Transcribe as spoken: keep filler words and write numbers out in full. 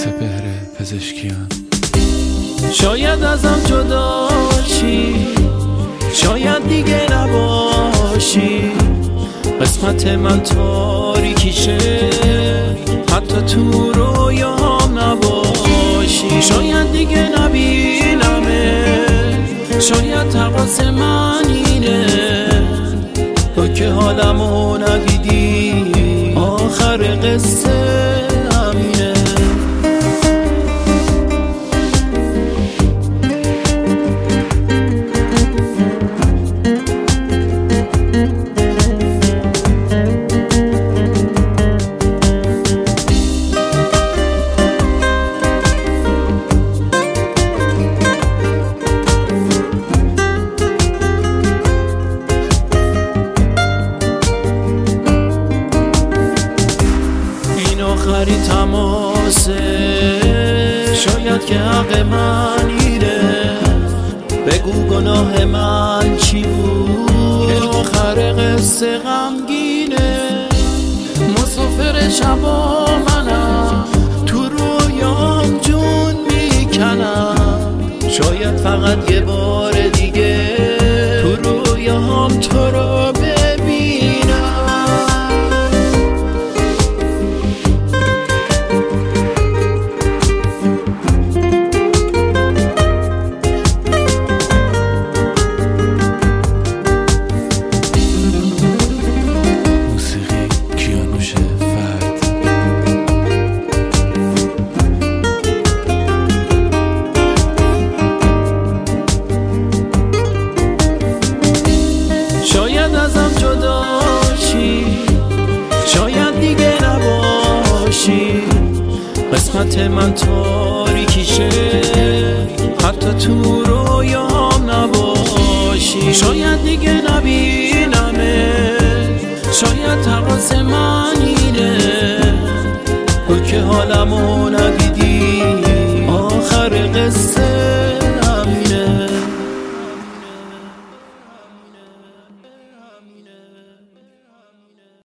سپهر پزشکیان. شاید ازم جدا شی، شاید دیگه نباشی، قسمت من تاریکیشه، حتی تو رویام نباشی. شاید دیگه نبینمه، شاید تقاص من اینه، تو که حالمو ندیدی، آخر قصه همینه. آخری تماسه، شاید که حق من ایره، بگو گناه من چی بود که آخر قصه غمگینه. مسافر شبا منم، تو رویام جون میکنم، شاید فقط یه بار دیگه تو رویام تو رو ببینم. شاید ازم جدا شی، شاید دیگه نباشی، قسمت من تاریکیشه، حتی تو رویام نباشی. شاید دیگه نبینمه، شاید تقاص من اینه، تو که حالمو ندیدی، آخر قصه